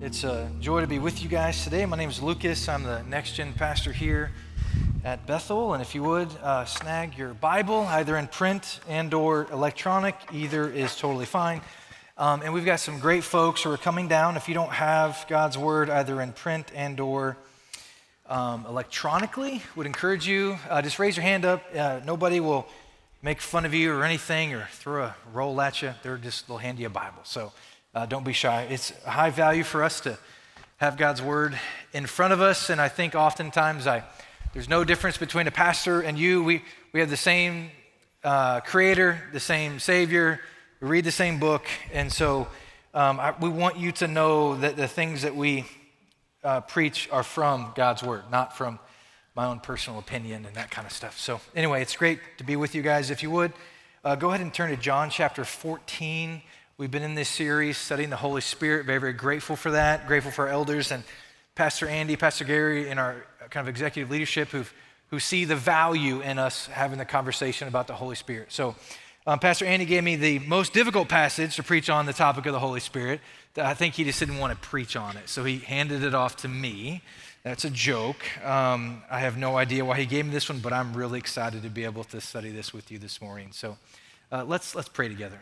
It's a joy to be with you guys today. My name is Lucas. I'm the Next Gen pastor here at Bethel. And if you would, snag your Bible, either in print and or electronic. Either is totally fine. And we've got some great folks who are coming down. If you don't have God's Word either in print and or electronically, would encourage you, just raise your hand up. Nobody will make fun of you or anything or throw a roll at you. They'll hand you a Bible. So don't be shy. It's a high value for us to have God's Word in front of us. And I think oftentimes there's no difference between a pastor and you. We have the same Creator, the same Savior. We read the same book. And so we want you to know that the things that we preach are from God's Word, not from my own personal opinion and that kind of stuff. So anyway, it's great to be with you guys. If you would, go ahead and turn to John chapter 14. We've been in this series studying the Holy Spirit. Very, very grateful for that. Grateful for our elders and Pastor Andy, Pastor Gary, and our kind of executive leadership who see the value in us having the conversation about the Holy Spirit. So Pastor Andy gave me the most difficult passage to preach on the topic of the Holy Spirit. I think he just didn't want to preach on it. So he handed it off to me. That's a joke. I have no idea why he gave me this one, but I'm really excited to be able to study this with you this morning. So let's pray together.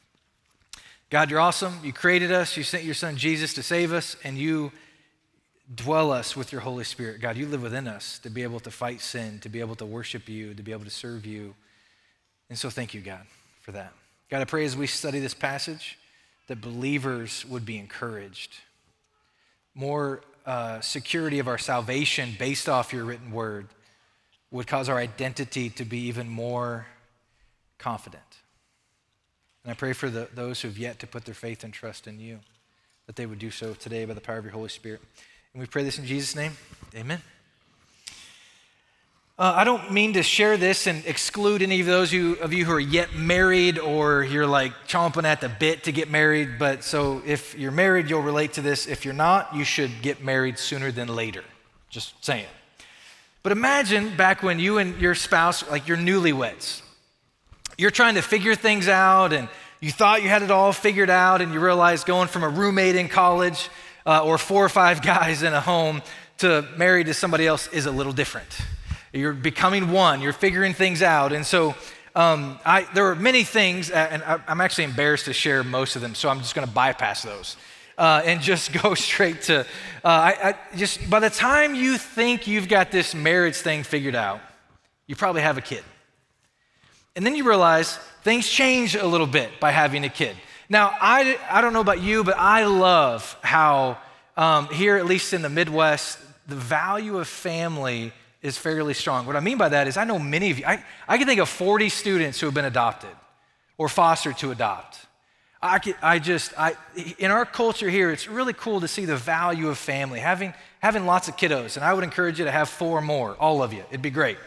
God, you're awesome. You created us. You sent your son Jesus to save us, and you dwell us with your Holy Spirit. God, you live within us to be able to fight sin, to be able to worship you, to be able to serve you. And so thank you, God, for that. God, I pray as we study this passage that believers would be encouraged. More security of our salvation based off your written word would cause our identity to be even more confident. And I pray for those who have yet to put their faith and trust in you, that they would do so today by the power of your Holy Spirit. And we pray this in Jesus' name, amen. I don't mean to share this and exclude any of those of you who are yet married or you're like chomping at the bit to get married, but so if you're married, you'll relate to this. If you're not, you should get married sooner than later, just saying. But imagine back when you and your spouse, like you're newlyweds, you're trying to figure things out and you thought you had it all figured out and you realize going from a roommate in college or 4 or 5 guys in a home to married to somebody else is a little different. You're becoming one, you're figuring things out. And so there are many things, and I'm actually embarrassed to share most of them, so I'm just gonna bypass those and just go straight to, just by the time you think you've got this marriage thing figured out, you probably have a kid. And then you realize things change a little bit by having a kid. Now, I don't know about you, but I love how here, at least in the Midwest, the value of family is fairly strong. What I mean by that is I know many of you, I can think of 40 students who have been adopted or fostered to adopt. In our culture here, it's really cool to see the value of family, having lots of kiddos. And I would encourage you to have 4 more, all of you. It'd be great.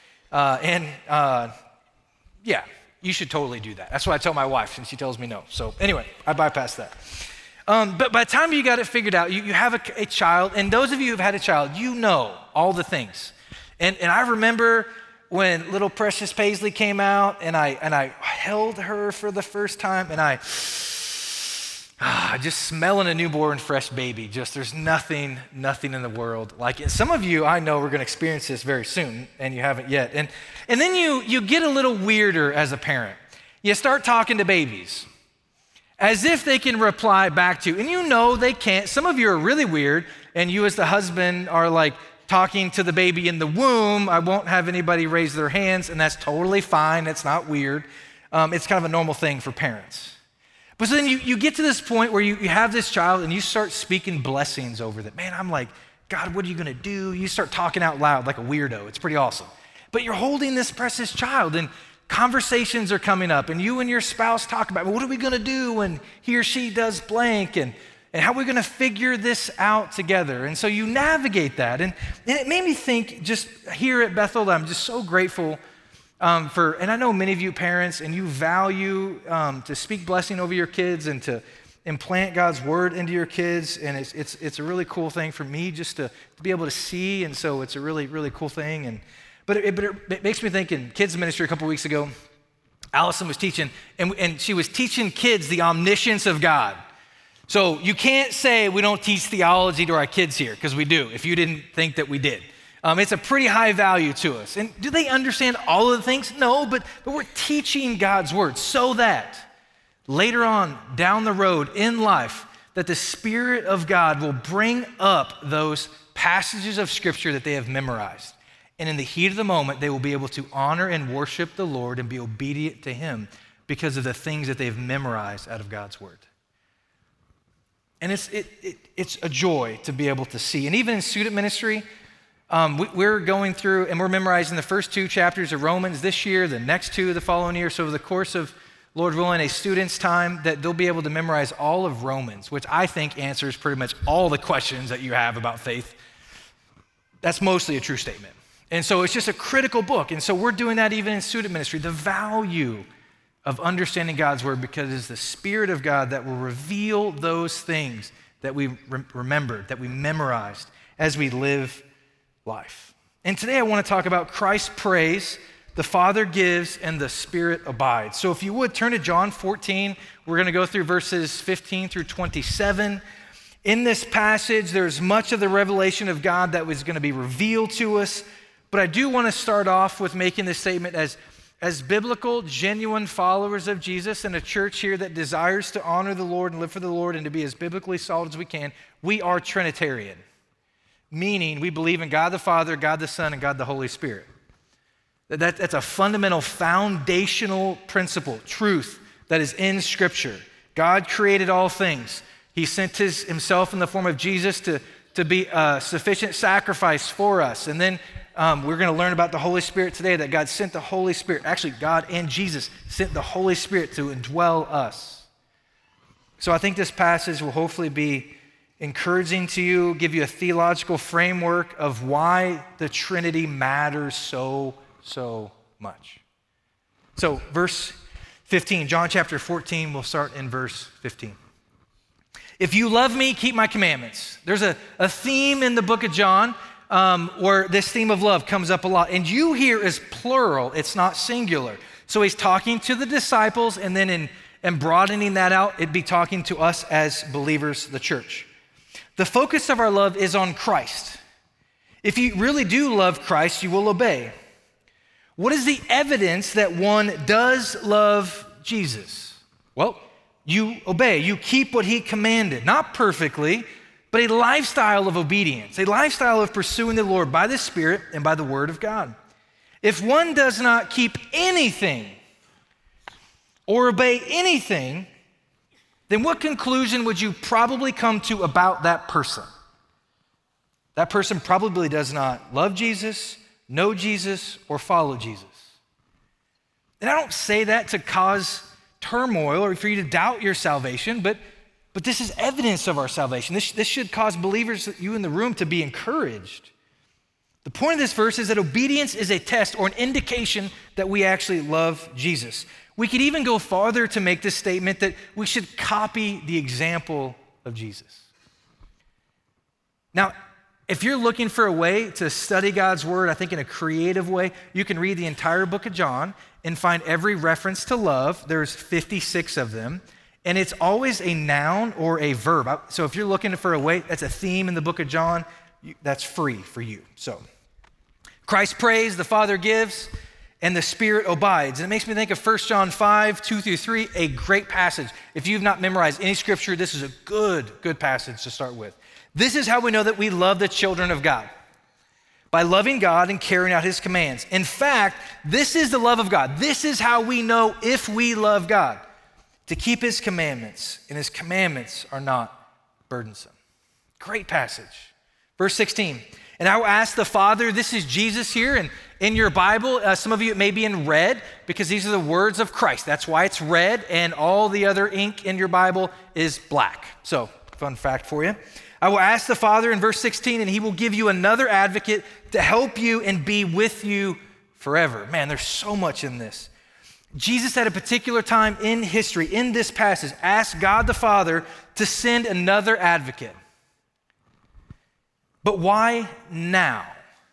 Yeah, you should totally do that. That's what I tell my wife, and she tells me no. So anyway, I bypass that. But by the time you got it figured out, you have a child, and those of you who've had a child, you know all the things. And I remember when little Precious Paisley came out, and I held her for the first time, and just smelling a newborn fresh baby, there's nothing in the world like it. Some of you, I know, we're gonna experience this very soon, and you haven't yet. And then you get a little weirder as a parent. You start talking to babies as if they can reply back to you, and you know they can't. Some of you are really weird, and you as the husband are like talking to the baby in the womb. I won't have anybody raise their hands, and that's totally fine. It's not weird. It's kind of a normal thing for parents. But so then you get to this point where you have this child and you start speaking blessings over them. Man, I'm like, God, what are you gonna do? You start talking out loud like a weirdo. It's pretty awesome. But you're holding this precious child and conversations are coming up and you and your spouse talk about, well, what are we gonna do when he or she does blank and how are we gonna figure this out together? And so you navigate that. And it made me think just here at Bethel, I'm just so grateful and I know many of you parents, and you value to speak blessing over your kids and to implant God's word into your kids, and it's a really cool thing for me just to be able to see, and so it's a really, really cool thing. But it makes me think in kids ministry a couple weeks ago, Allison was teaching, and she was teaching kids the omniscience of God. So you can't say we don't teach theology to our kids here, because we do, if you didn't think that we did. It's a pretty high value to us. And do they understand all of the things? No, but we're teaching God's word so that later on down the road in life, that the Spirit of God will bring up those passages of Scripture that they have memorized. And in the heat of the moment, they will be able to honor and worship the Lord and be obedient to Him because of the things that they've memorized out of God's word. And it's a joy to be able to see. And even in student ministry, we're going through and we're memorizing the first 2 chapters of Romans this year, the next 2 the following year. So over the course of, Lord willing, a student's time, that they'll be able to memorize all of Romans, which I think answers pretty much all the questions that you have about faith. That's mostly a true statement. And so it's just a critical book. And so we're doing that even in student ministry. The value of understanding God's word, because it's the Spirit of God that will reveal those things that we remembered, that we memorized as we live life. And today I want to talk about Christ prays, the Father gives, and the Spirit abides. So if you would, turn to John 14. We're going to go through verses 15 through 27. In this passage, there's much of the revelation of God that was going to be revealed to us. But I do want to start off with making this statement as biblical, genuine followers of Jesus and a church here that desires to honor the Lord and live for the Lord and to be as biblically solid as we can. We are Trinitarian, meaning we believe in God the Father, God the Son, and God the Holy Spirit. That's a fundamental, foundational principle, truth that is in Scripture. God created all things. He sent himself in the form of Jesus to be a sufficient sacrifice for us. And then we're going to learn about the Holy Spirit today, that God sent the Holy Spirit. Actually, God and Jesus sent the Holy Spirit to indwell us. So I think this passage will hopefully be encouraging to you, give you a theological framework of why the Trinity matters so much. So verse 15, John chapter 14, we'll start in verse 15. If you love me, keep my commandments. There's a theme in the book of John where this theme of love comes up a lot. And you here is plural, it's not singular. So he's talking to the disciples, and then in broadening that out, it'd be talking to us as believers, the church. The focus of our love is on Christ. If you really do love Christ, you will obey. What is the evidence that one does love Jesus? Well, you obey. You keep what he commanded. Not perfectly, but a lifestyle of obedience, a lifestyle of pursuing the Lord by the Spirit and by the Word of God. If one does not keep anything or obey anything, then what conclusion would you probably come to about that person? That person probably does not love Jesus, know Jesus, or follow Jesus. And I don't say that to cause turmoil or for you to doubt your salvation, but this is evidence of our salvation. This should cause believers, you in the room, to be encouraged. The point of this verse is that obedience is a test or an indication that we actually love Jesus. We could even go farther to make this statement that we should copy the example of Jesus. Now, if you're looking for a way to study God's word, I think in a creative way, you can read the entire book of John and find every reference to love. There's 56 of them. And it's always a noun or a verb. So if you're looking for a way, that's a theme in the book of John, that's free for you. So Christ prays, the Father gives, and the Spirit abides. And it makes me think of 1 John 5, 2 through 3, a great passage. If you've not memorized any scripture, this is a good passage to start with. This is how we know that we love the children of God, by loving God and carrying out his commands. In fact, this is the love of God. This is how we know if we love God, to keep his commandments, and his commandments are not burdensome. Great passage. Verse 16, and I will ask the Father, this is Jesus here, and in your Bible, some of you it may be in red, because these are the words of Christ. That's why it's red, and all the other ink in your Bible is black. So, fun fact for you. I will ask the Father in verse 16, and he will give you another advocate to help you and be with you forever. Man, there's so much in this. Jesus at a particular time in history, in this passage, asked God the Father to send another advocate. But why now?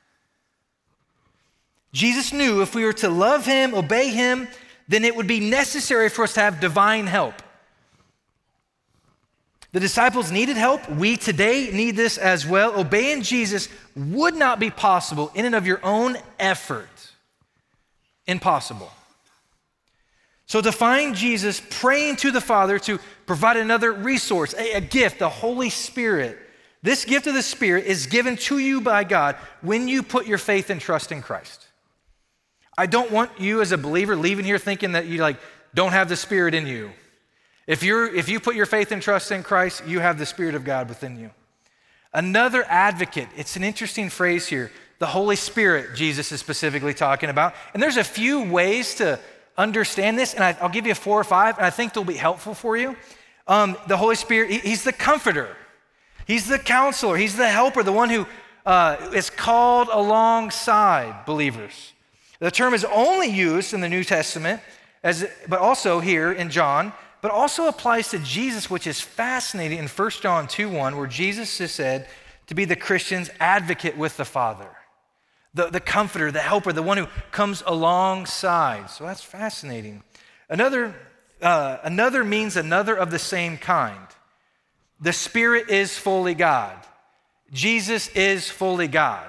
Jesus knew if we were to love him, obey him, then it would be necessary for us to have divine help. The disciples needed help. We today need this as well. Obeying Jesus would not be possible in and of your own effort. Impossible. So to find Jesus praying to the Father to provide another resource, a gift, the Holy Spirit. This gift of the Spirit is given to you by God when you put your faith and trust in Christ. I don't want you as a believer leaving here thinking that you don't have the Spirit in you. If you put your faith and trust in Christ, you have the Spirit of God within you. Another advocate, it's an interesting phrase here. The Holy Spirit, Jesus is specifically talking about. And there's a few ways to understand this, and I'll give you 4 or 5, and I think they'll be helpful for you. The Holy Spirit, he's the comforter. He's the counselor. He's the helper, the one who is called alongside believers. The term is only used in the New Testament, but also here in John, but also applies to Jesus, which is fascinating in 1 John 2:1, where Jesus is said to be the Christian's advocate with the Father. The comforter, the helper, the one who comes alongside. So that's fascinating. Another means another of the same kind. The Spirit is fully God. Jesus is fully God.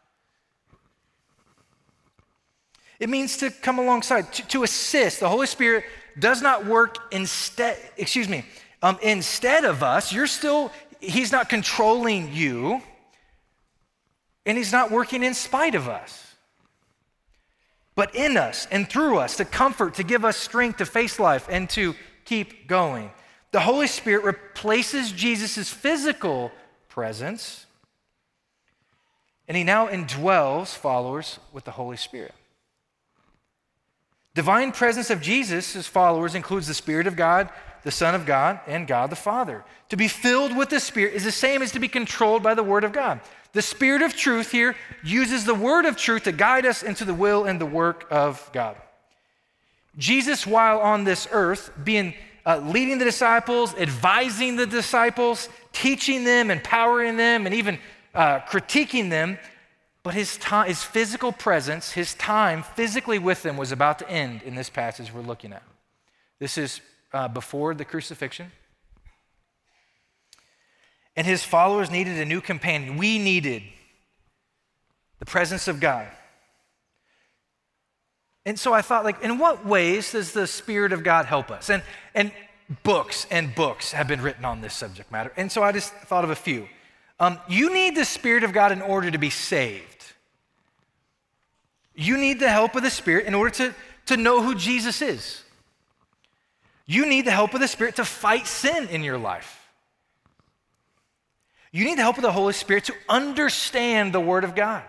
It means to come alongside, to assist. The Holy Spirit does not work instead of us. He's not controlling you. And he's not working in spite of us, but in us and through us to comfort, to give us strength to face life and to keep going. The Holy Spirit replaces Jesus' physical presence, and he now indwells followers with the Holy Spirit. Divine presence of Jesus' followers includes the Spirit of God, the Son of God, and God the Father. To be filled with the Spirit is the same as to be controlled by the Word of God. The Spirit of truth here uses the word of truth to guide us into the will and the work of God. Jesus, while on this earth, leading the disciples, advising the disciples, teaching them, empowering them, and even critiquing them, but his physical presence, his time physically with them was about to end in this passage we're looking at. This is before the crucifixion. And his followers needed a new companion. We needed the presence of God. And so I thought, in what ways does the Spirit of God help us? And books have been written on this subject matter. And so I just thought of a few. You need the Spirit of God in order to be saved. You need the help of the Spirit in order to know who Jesus is. You need the help of the Spirit to fight sin in your life. You need the help of the Holy Spirit to understand the Word of God.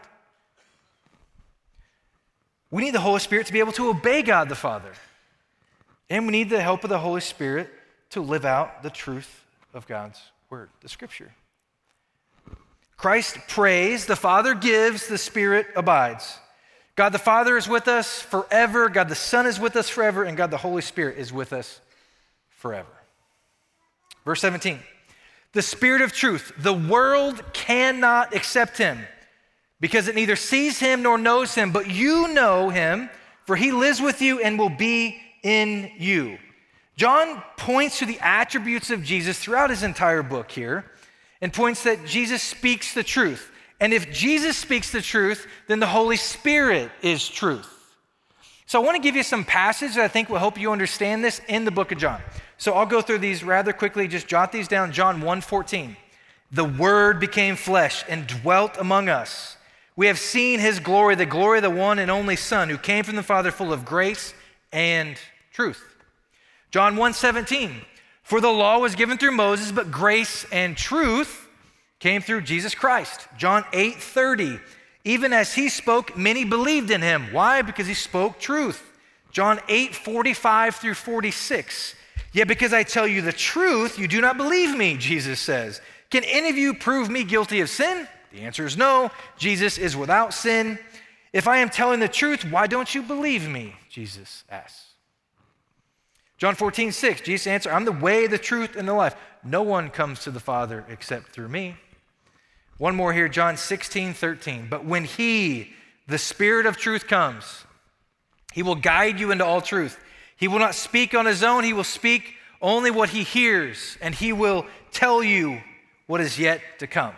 We need the Holy Spirit to be able to obey God the Father. And we need the help of the Holy Spirit to live out the truth of God's Word, the Scripture. Christ prays, the Father gives, the Spirit abides. God the Father is with us forever, God the Son is with us forever, and God the Holy Spirit is with us forever. Verse 17. The Spirit of truth, the world cannot accept him because it neither sees him nor knows him, but you know him, for he lives with you and will be in you. John points to the attributes of Jesus throughout his entire book here and points that Jesus speaks the truth. And if Jesus speaks the truth, then the Holy Spirit is truth. So I want to give you some passages that I think will help you understand this in the book of John. So I'll go through these rather quickly. Just jot these down. John 1:14. The Word became flesh and dwelt among us. We have seen his glory, the glory of the one and only Son who came from the Father, full of grace and truth. John 1:17. For the law was given through Moses, but grace and truth came through Jesus Christ. John 8:30. Even as he spoke, many believed in him. Why? Because he spoke truth. John 8:45 through 46. Yet because I tell you the truth, you do not believe me, Jesus says. Can any of you prove me guilty of sin? The answer is no. Jesus is without sin. If I am telling the truth, why don't you believe me? Jesus asks. John 14:6, Jesus answered, I'm the way, the truth, and the life. No one comes to the Father except through me. One more here, John 16:13. But when he, the Spirit of truth, comes, he will guide you into all truth. He will not speak on his own. He will speak only what he hears, and he will tell you what is yet to come.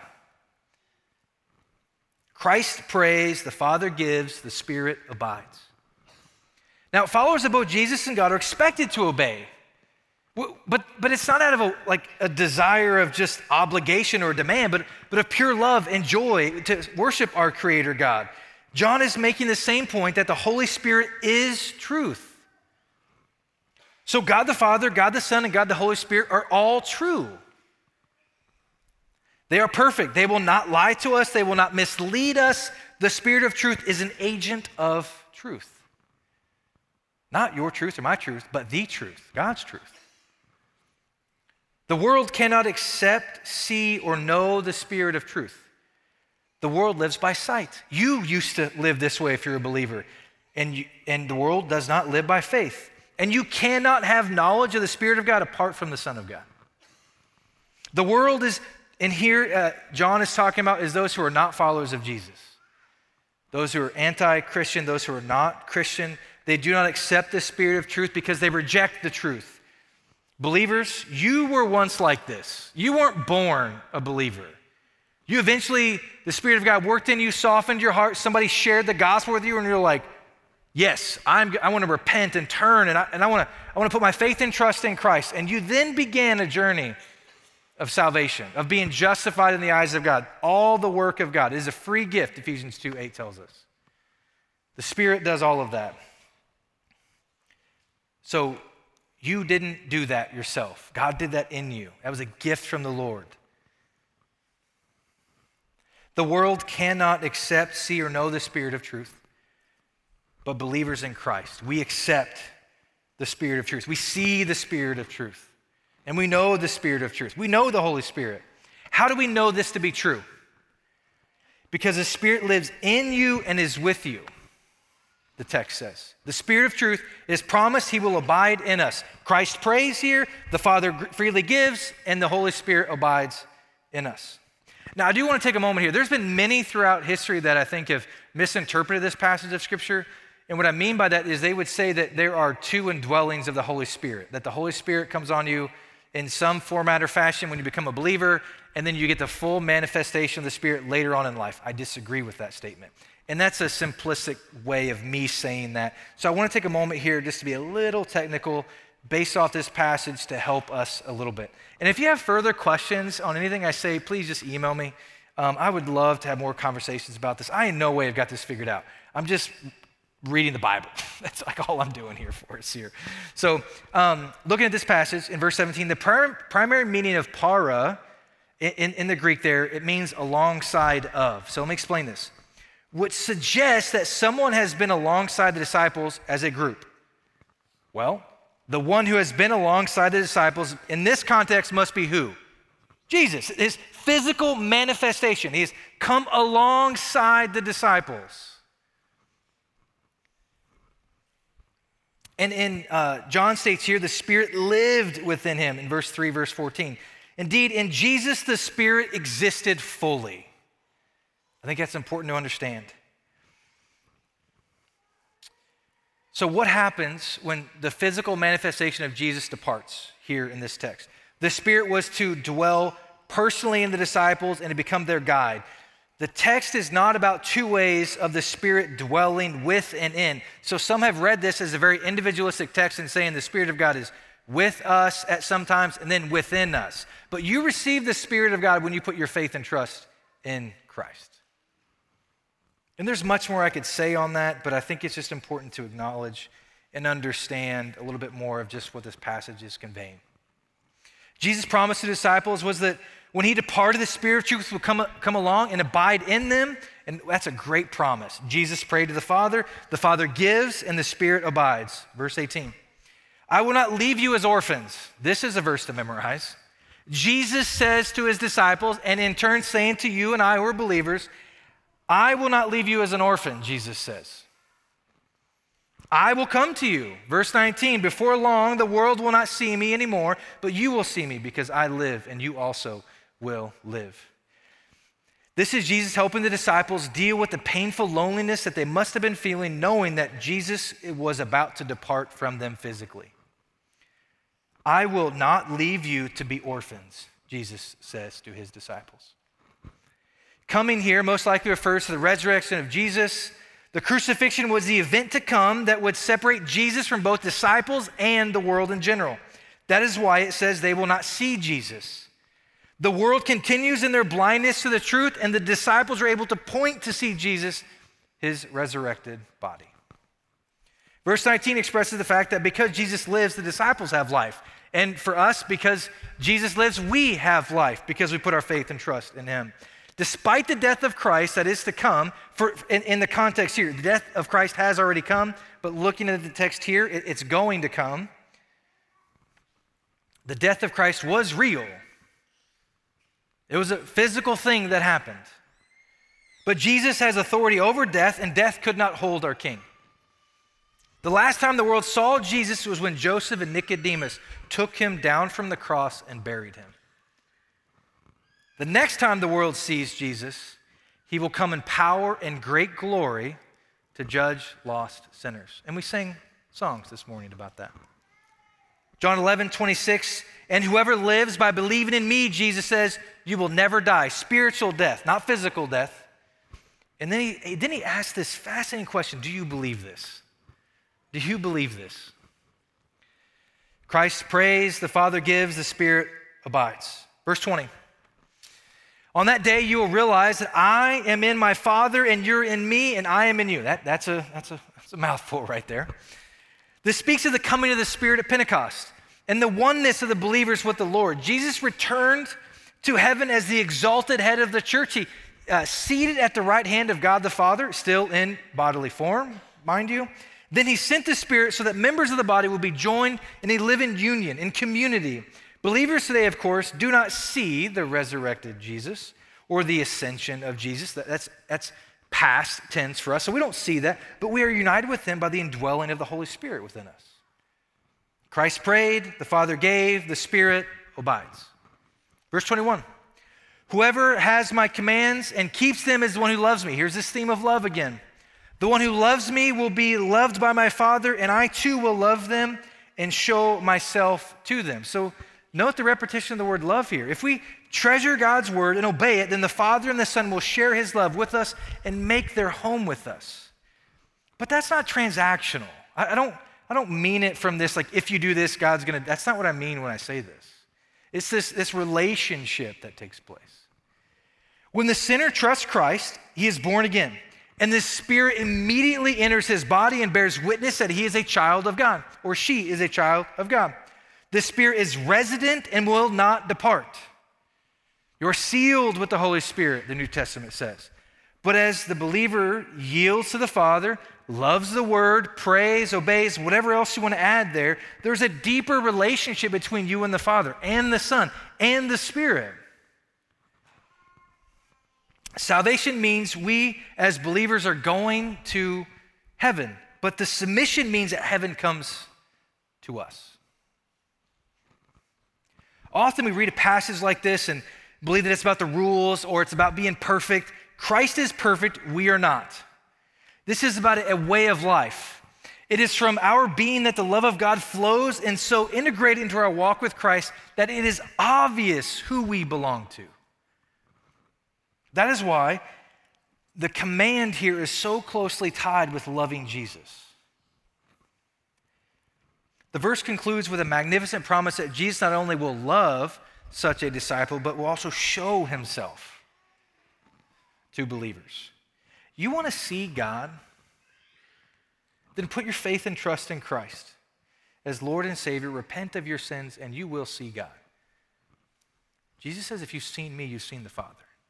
Christ prays, the Father gives, the Spirit abides. Now, followers of both Jesus and God are expected to obey. But it's not out of a desire of just obligation or demand, but of pure love and joy to worship our Creator God. John is making the same point that the Holy Spirit is truth. So God the Father, God the Son, and God the Holy Spirit are all true. They are perfect. They will not lie to us. They will not mislead us. The Spirit of truth is an agent of truth. Not your truth or my truth, but the truth, God's truth. The world cannot accept, see, or know the Spirit of truth. The world lives by sight. You used to live this way if you're a believer, and the world does not live by faith. And you cannot have knowledge of the Spirit of God apart from the Son of God. The world is, and here John is talking about, is those who are not followers of Jesus. Those who are anti-Christian, those who are not Christian, they do not accept the Spirit of truth because they reject the truth. Believers, you were once like this. You weren't born a believer. You eventually, the Spirit of God worked in you, softened your heart. Somebody shared the gospel with you, and you're like, yes, I want to repent and turn, and I want to put my faith and trust in Christ. And you then began a journey of salvation, of being justified in the eyes of God. All the work of God. It is a free gift, Ephesians 2:8 tells us. The Spirit does all of that. So you didn't do that yourself. God did that in you. That was a gift from the Lord. The world cannot accept, see, or know the Spirit of truth, but believers in Christ, we accept the Spirit of truth. We see the Spirit of truth, and we know the Spirit of truth. We know the Holy Spirit. How do we know this to be true? Because the Spirit lives in you and is with you. The text says. The Spirit of truth is promised he will abide in us. Christ prays here, the Father freely gives, and the Holy Spirit abides in us. Now, I do want to take a moment here. There's been many throughout history that I think have misinterpreted this passage of Scripture. And what I mean by that is they would say that there are two indwellings of the Holy Spirit, that the Holy Spirit comes on you in some format or fashion when you become a believer, and then you get the full manifestation of the Spirit later on in life. I disagree with that statement. And that's a simplistic way of me saying that. So I want to take a moment here just to be a little technical based off this passage to help us a little bit. And if you have further questions on anything I say, please just email me. I would love to have more conversations about this. I in no way have got this figured out. I'm just reading the Bible. That's like all I'm doing here for us here. So looking at this passage in verse 17, the primary meaning of para in the Greek there, it means alongside of. So let me explain this. Which suggests that someone has been alongside the disciples as a group. Well, the one who has been alongside the disciples in this context must be who? Jesus, his physical manifestation. He has come alongside the disciples. And in John states here, the Spirit lived within him in verse 3, verse 14. Indeed, in Jesus, the Spirit existed fully. I think that's important to understand. So what happens when the physical manifestation of Jesus departs here in this text? The Spirit was to dwell personally in the disciples and to become their guide. The text is not about two ways of the Spirit dwelling with and in. So some have read this as a very individualistic text and saying the Spirit of God is with us at some times and then within us. But you receive the Spirit of God when you put your faith and trust in Christ. And there's much more I could say on that, but I think it's just important to acknowledge and understand a little bit more of just what this passage is conveying. Jesus' promise to the disciples was that when he departed, the Spirit of truth would come along and abide in them, and that's a great promise. Jesus prayed to the Father gives, and the Spirit abides. Verse 18, I will not leave you as orphans. This is a verse to memorize. Jesus says to his disciples, and in turn saying to you and I who are believers, I will not leave you as an orphan, Jesus says. I will come to you. Verse 19, before long, the world will not see me anymore, but you will see me because I live and you also will live. This is Jesus helping the disciples deal with the painful loneliness that they must have been feeling, knowing that Jesus was about to depart from them physically. I will not leave you to be orphans, Jesus says to his disciples. Coming here most likely refers to the resurrection of Jesus. The crucifixion was the event to come that would separate Jesus from both disciples and the world in general. That is why it says they will not see Jesus. The world continues in their blindness to the truth, and the disciples are able to point to see Jesus, his resurrected body. Verse 19 expresses the fact that because Jesus lives, the disciples have life. And for us, because Jesus lives, we have life because we put our faith and trust in him. Despite the death of Christ that is to come, in the context here, the death of Christ has already come, but looking at the text here, it's going to come. The death of Christ was real. It was a physical thing that happened. But Jesus has authority over death, and death could not hold our King. The last time the world saw Jesus was when Joseph and Nicodemus took him down from the cross and buried him. The next time the world sees Jesus, he will come in power and great glory to judge lost sinners. And we sing songs this morning about that. John 11:26, and whoever lives by believing in me, Jesus says, you will never die. Spiritual death, not physical death. And then he asks this fascinating question, do you believe this? Do you believe this? Christ prays, the Father gives, the Spirit abides. Verse 20. On that day, you will realize that I am in my Father, and you're in me, and I am in you. That's a mouthful right there. This speaks of the coming of the Spirit at Pentecost and the oneness of the believers with the Lord. Jesus returned to heaven as the exalted head of the church. He seated at the right hand of God the Father, still in bodily form, mind you. Then he sent the Spirit so that members of the body will be joined in a living union, in community. Believers today, of course, do not see the resurrected Jesus or the ascension of Jesus. That's past tense for us, so we don't see that, but we are united with him by the indwelling of the Holy Spirit within us. Christ prayed, the Father gave, the Spirit abides. Verse 21, whoever has my commands and keeps them is the one who loves me. Here's this theme of love again. The one who loves me will be loved by my Father, and I too will love them and show myself to them. So note the repetition of the word love here. If we treasure God's word and obey it, then the Father and the Son will share his love with us and make their home with us. But that's not transactional. I don't mean it from this, like, if you do this, God's gonna, that's not what I mean when I say this. It's this relationship that takes place. When the sinner trusts Christ, he is born again. And the Spirit immediately enters his body and bears witness that he is a child of God, or she is a child of God. The Spirit is resident and will not depart. You're sealed with the Holy Spirit, the New Testament says. But as the believer yields to the Father, loves the Word, prays, obeys, whatever else you want to add there, there's a deeper relationship between you and the Father and the Son and the Spirit. Salvation means we as believers are going to heaven, but the submission means that heaven comes to us. Often we read a passage like this and believe that it's about the rules or it's about being perfect. Christ is perfect, we are not. This is about a way of life. It is from our being that the love of God flows and so integrated into our walk with Christ that it is obvious who we belong to. That is why the command here is so closely tied with loving Jesus. The verse concludes with a magnificent promise that Jesus not only will love such a disciple, but will also show himself to believers. You want to see God? Then put your faith and trust in Christ as Lord and Savior. Repent of your sins and you will see God. Jesus says, if you've seen me, you've seen the Father.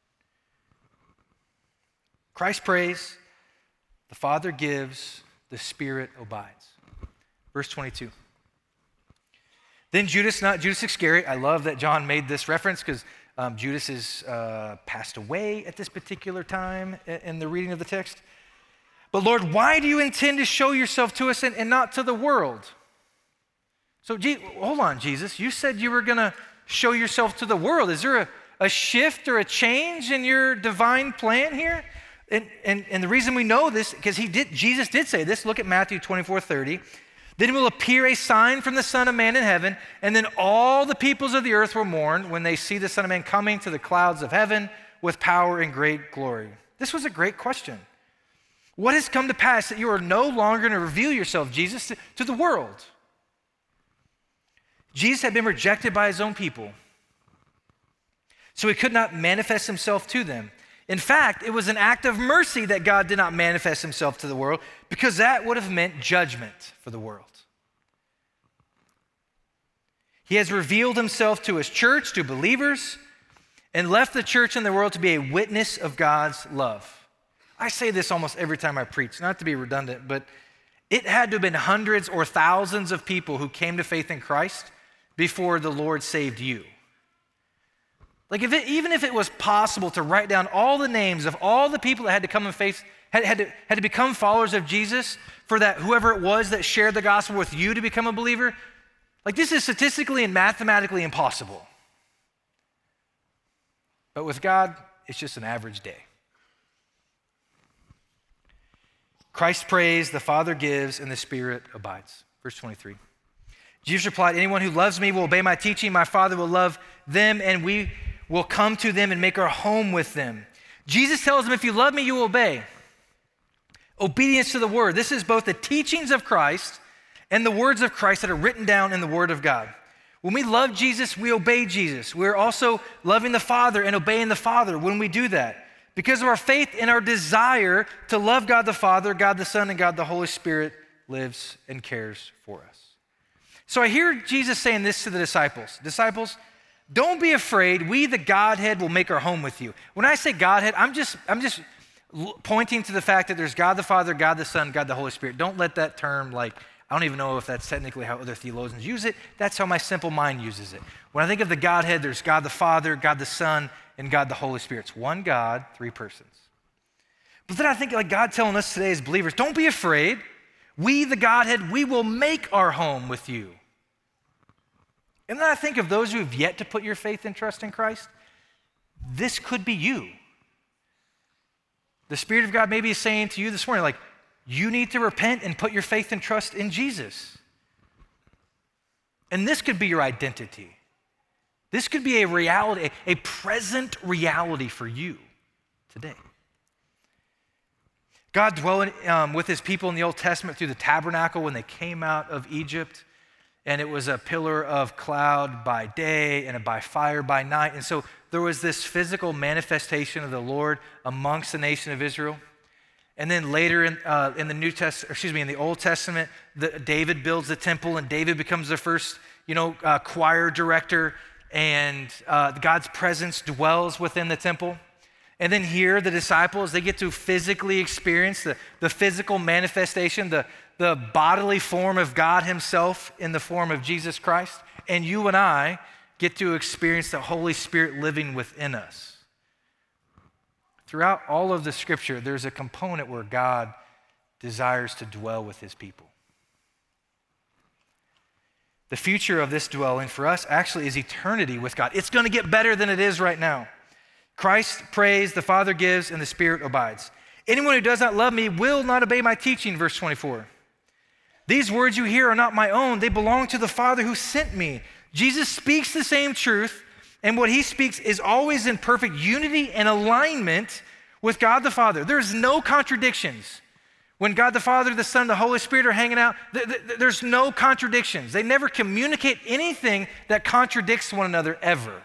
Christ prays, the Father gives, the Spirit abides. Verse 22. Then Judas, not Judas Iscariot, I love that John made this reference because Judas is passed away at this particular time in the reading of the text. But Lord, why do you intend to show yourself to us and not to the world? So hold on, Jesus. You said you were going to show yourself to the world. Is there a shift or a change in your divine plan here? And the reason we know this, because Jesus did say this, look at Matthew 24:30. Then will appear a sign from the Son of Man in heaven, and then all the peoples of the earth will mourn when they see the Son of Man coming to the clouds of heaven with power and great glory. This was a great question. What has come to pass that you are no longer going to reveal yourself, Jesus, to the world? Jesus had been rejected by his own people, so he could not manifest himself to them. In fact, it was an act of mercy that God did not manifest himself to the world, because that would have meant judgment for the world. He has revealed himself to his church, to believers, and left the church and the world to be a witness of God's love. I say this almost every time I preach, not to be redundant, but it had to have been hundreds or thousands of people who came to faith in Christ before the Lord saved you. Like even if it was possible to write down all the names of all the people that had to come in faith, had to become followers of Jesus, for that whoever it was that shared the gospel with you to become a believer, like this is statistically and mathematically impossible. But with God, it's just an average day. Christ prays, the Father gives, and the Spirit abides. Verse 23. Jesus replied, anyone who loves me will obey my teaching. My Father will love them, and we will come to them and make our home with them. Jesus tells them, if you love me, you will obey. Obedience to the word. This is both the teachings of Christ and the words of Christ that are written down in the word of God. When we love Jesus, we obey Jesus. We're also loving the Father and obeying the Father when we do that, because of our faith and our desire to love God the Father, God the Son, and God the Holy Spirit lives and cares for us. So I hear Jesus saying this to the disciples. Disciples, don't be afraid. We, the Godhead, will make our home with you. When I say Godhead, I'm just pointing to the fact that there's God the Father, God the Son, God the Holy Spirit. Don't let that term, I don't even know if that's technically how other theologians use it. That's how my simple mind uses it. When I think of the Godhead, there's God the Father, God the Son, and God the Holy Spirit. It's one God, three persons. But then I think like God telling us today as believers, don't be afraid. We, the Godhead, we will make our home with you. And then I think of those who have yet to put your faith and trust in Christ. This could be you. The Spirit of God maybe is saying to you this morning, you need to repent and put your faith and trust in Jesus. And this could be your identity. This could be a reality, a present reality for you today. God dwelled with his people in the Old Testament through the tabernacle when they came out of Egypt. And it was a pillar of cloud by day and by fire by night. And so there was this physical manifestation of the Lord amongst the nation of Israel. And then later in the Old Testament, David builds the temple, and David becomes the first, choir director, and God's presence dwells within the temple. And then here, the disciples, they get to physically experience the physical manifestation, the bodily form of God himself in the form of Jesus Christ. And you and I get to experience the Holy Spirit living within us. Throughout all of the scripture, there's a component where God desires to dwell with his people. The future of this dwelling for us actually is eternity with God. It's going to get better than it is right now. Christ prays, the Father gives, and the Spirit abides. Anyone who does not love me will not obey my teaching, verse 24. These words you hear are not my own. They belong to the Father who sent me. Jesus speaks the same truth, and what he speaks is always in perfect unity and alignment with God the Father. There's no contradictions. When God the Father, the Son, the Holy Spirit are hanging out, there's no contradictions. They never communicate anything that contradicts one another ever.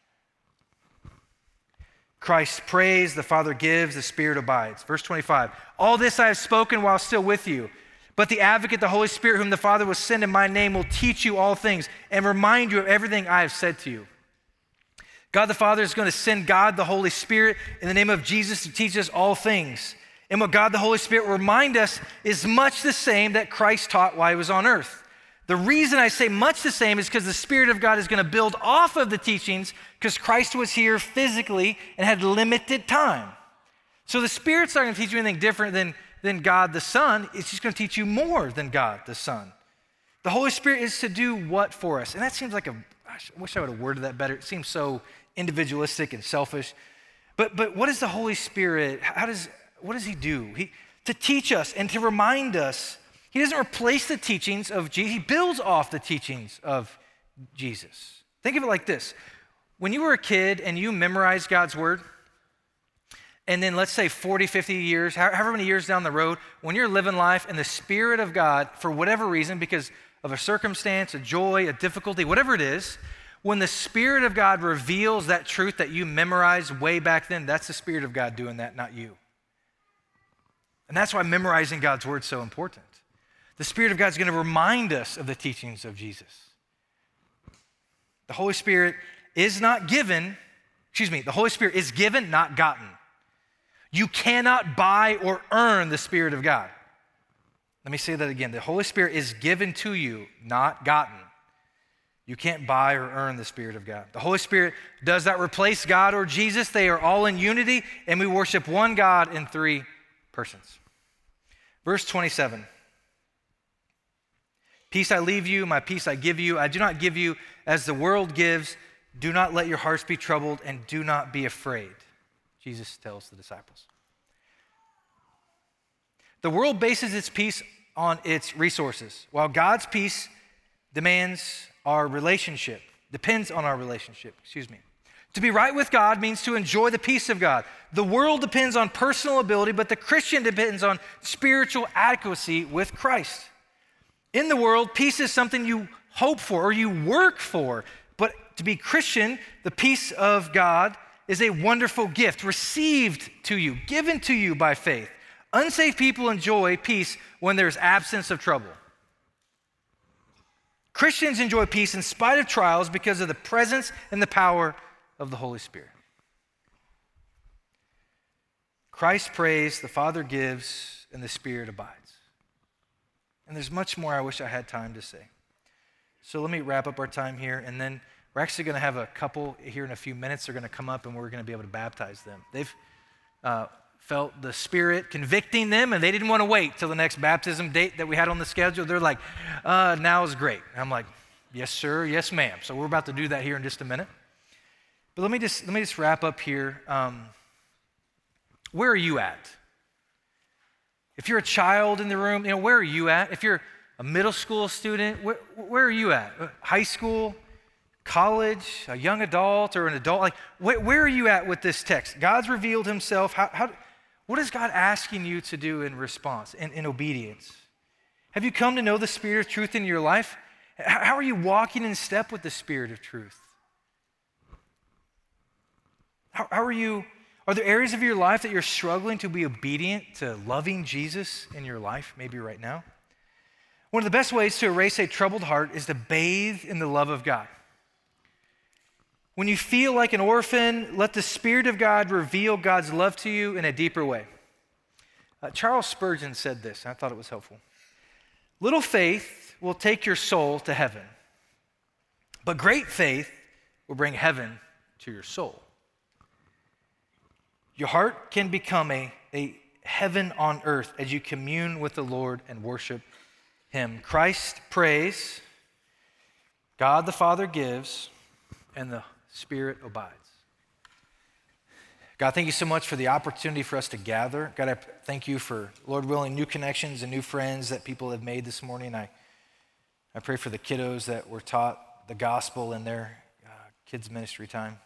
Christ prays, the Father gives, the Spirit abides. Verse 25, all this I have spoken while still with you. But the advocate, the Holy Spirit, whom the Father will send in my name, will teach you all things and remind you of everything I have said to you. God the Father is going to send God the Holy Spirit in the name of Jesus to teach us all things. And what God the Holy Spirit will remind us is much the same that Christ taught while he was on earth. The reason I say much the same is because the Spirit of God is going to build off of the teachings because Christ was here physically and had limited time. So the Spirit's not going to teach you anything different than God the Son. It's just going to teach you more than God the Son. The Holy Spirit is to do what for us? And that seems like I wish I would have worded that better. It seems so individualistic and selfish. But what is the Holy Spirit? What does he do? To teach us and to remind us He doesn't replace the teachings of Jesus. He builds off the teachings of Jesus. Think of it like this. When you were a kid and you memorized God's word, and then let's say 40, 50 years, however many years down the road, when you're living life and the Spirit of God, for whatever reason, because of a circumstance, a joy, a difficulty, whatever it is, when the Spirit of God reveals that truth that you memorized way back then, that's the Spirit of God doing that, not you. And that's why memorizing God's word is so important. The Spirit of God is going to remind us of the teachings of Jesus. The Holy Spirit is given, not gotten. You cannot buy or earn the Spirit of God. Let me say that again. The Holy Spirit is given to you, not gotten. You can't buy or earn the Spirit of God. The Holy Spirit does not replace God or Jesus. They are all in unity, and we worship one God in three persons. Verse 27. Peace I leave you, my peace I give you. I do not give you as the world gives. Do not let your hearts be troubled, and do not be afraid. Jesus tells the disciples. The world bases its peace on its resources, while God's peace depends on our relationship. To be right with God means to enjoy the peace of God. The world depends on personal ability, but the Christian depends on spiritual adequacy with Christ. In the world, peace is something you hope for or you work for, but to be Christian, the peace of God is a wonderful gift received to you, given to you by faith. Unsaved people enjoy peace when there's absence of trouble. Christians enjoy peace in spite of trials because of the presence and the power of the Holy Spirit. Christ prays, the Father gives, and the Spirit abides. And there's much more I wish I had time to say. So let me wrap up our time here, and then we're actually going to have a couple here in a few minutes. They're going to come up, and we're going to be able to baptize them. They've felt the Spirit convicting them, and they didn't want to wait till the next baptism date that we had on the schedule. They're like, now is great. And I'm like, yes, sir, yes, ma'am. So we're about to do that here in just a minute. But let me just wrap up here. Where are you at? If you're a child in the room, where are you at? If you're a middle school student, where are you at? High school, college, a young adult, or an adult? Like, where are you at with this text? God's revealed himself. What is God asking you to do in response, in obedience? Have you come to know the Spirit of truth in your life? How are you walking in step with the Spirit of truth? How are you? Are there areas of your life that you're struggling to be obedient to loving Jesus in your life, maybe right now? One of the best ways to erase a troubled heart is to bathe in the love of God. When you feel like an orphan, let the Spirit of God reveal God's love to you in a deeper way. Charles Spurgeon said this, and I thought it was helpful. Little faith will take your soul to heaven, but great faith will bring heaven to your soul. Your heart can become a heaven on earth as you commune with the Lord and worship him. Christ prays, God the Father gives, and the Spirit abides. God, thank you so much for the opportunity for us to gather. God, I thank you for, Lord willing, new connections and new friends that people have made this morning. I pray for the kiddos that were taught the gospel in their kids' ministry time.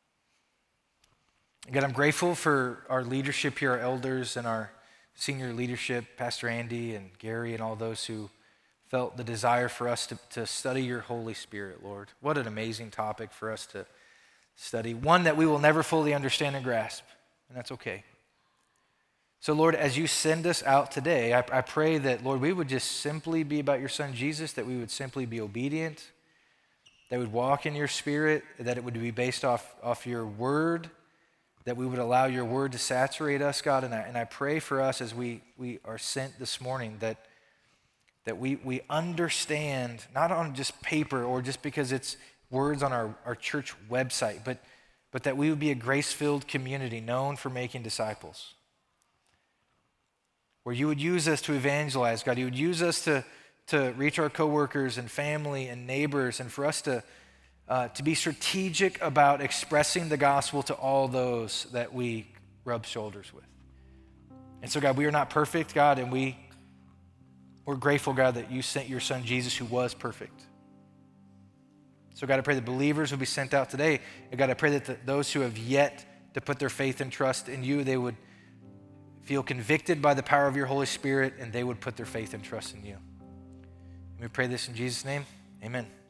God, I'm grateful for our leadership here, our elders and our senior leadership, Pastor Andy and Gary and all those who felt the desire for us to study your Holy Spirit, Lord. What an amazing topic for us to study, one that we will never fully understand and grasp, and that's okay. So, Lord, as you send us out today, I pray that, Lord, we would just simply be about your Son, Jesus, that we would simply be obedient, that we would walk in your Spirit, that it would be based off your word, that we would allow your word to saturate us, God, and I pray for us as we are sent this morning that we understand, not on just paper or just because it's words on our church website, but that we would be a grace-filled community known for making disciples, where you would use us to evangelize, God. You would use us to reach our coworkers and family and neighbors, and for us to be strategic about expressing the gospel to all those that we rub shoulders with. And so, God, we are not perfect, God, and we We're grateful, God, that you sent your son Jesus, who was perfect. So God, I pray that believers will be sent out today. And God, I pray that those who have yet to put their faith and trust in you, they would feel convicted by the power of your Holy Spirit, and they would put their faith and trust in you. And we pray this in Jesus' name. Amen.